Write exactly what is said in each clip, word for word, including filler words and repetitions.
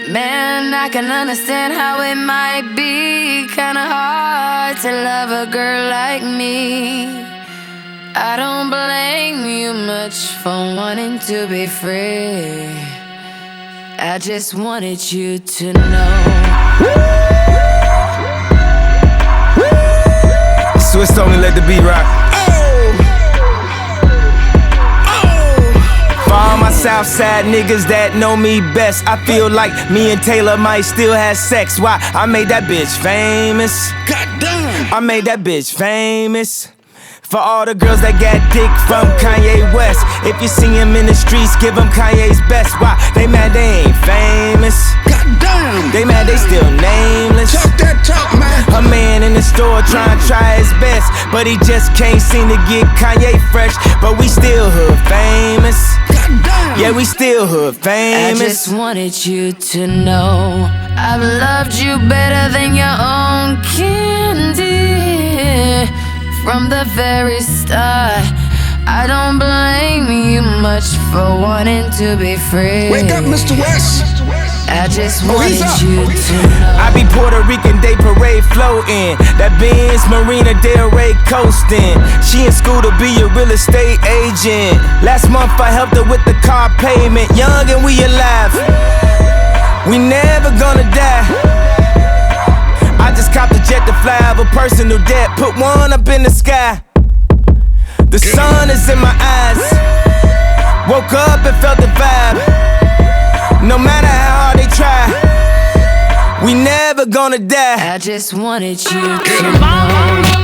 Man, I can understand how it might be kinda hard to love a girl like me. I don't blame you much for wanting to be free. I just wanted you to know. Swiss only let the beat rock. For all my Southside niggas that know me best, I feel like me and Taylor might still have sex. Why? I made that bitch famous. Goddamn. I made that bitch famous. For all the girls that got dick from Kanye West, if you see him in the streets, give him Kanye's best. Why? They mad they ain't famous. Goddamn. They mad they still nameless. Talk that talk, man. A man in the store trying to try his best, but he just can't seem to get Kanye fresh. But we still hood famous. Goddamn. Yeah, we still hood famous. I just wanted you to know I've loved you better than your own candy. From the very start, I don't blame you much for wanting to be free. Wake up, Mister West. I just Oh, wanted he's up. you to know. I be Puerto Rican Day Parade floating. That Benz Marina Del Rey coasting. She in school to be a real estate agent. Last month I helped her with the car payment. Young and we alive, we never gonna die. I just copped a jet to fly over personal debt. Put one up in the sky. The sun is in my eyes. Woke up and felt the vibe. No matter how hard they try, we never gonna die. I just wanted you to know.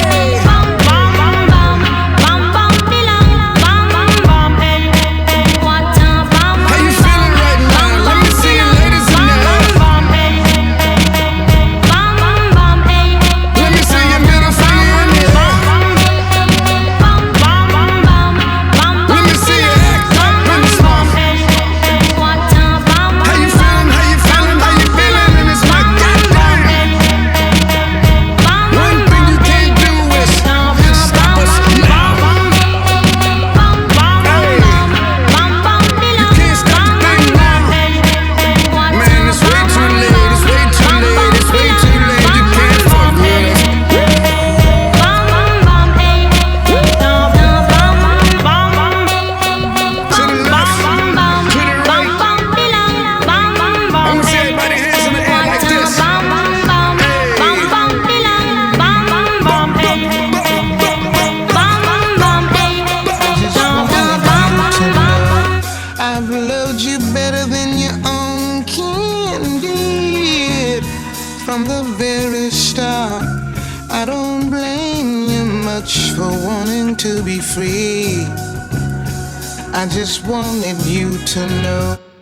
From the very start, I don't blame you much for wanting to be free. I just wanted you to know.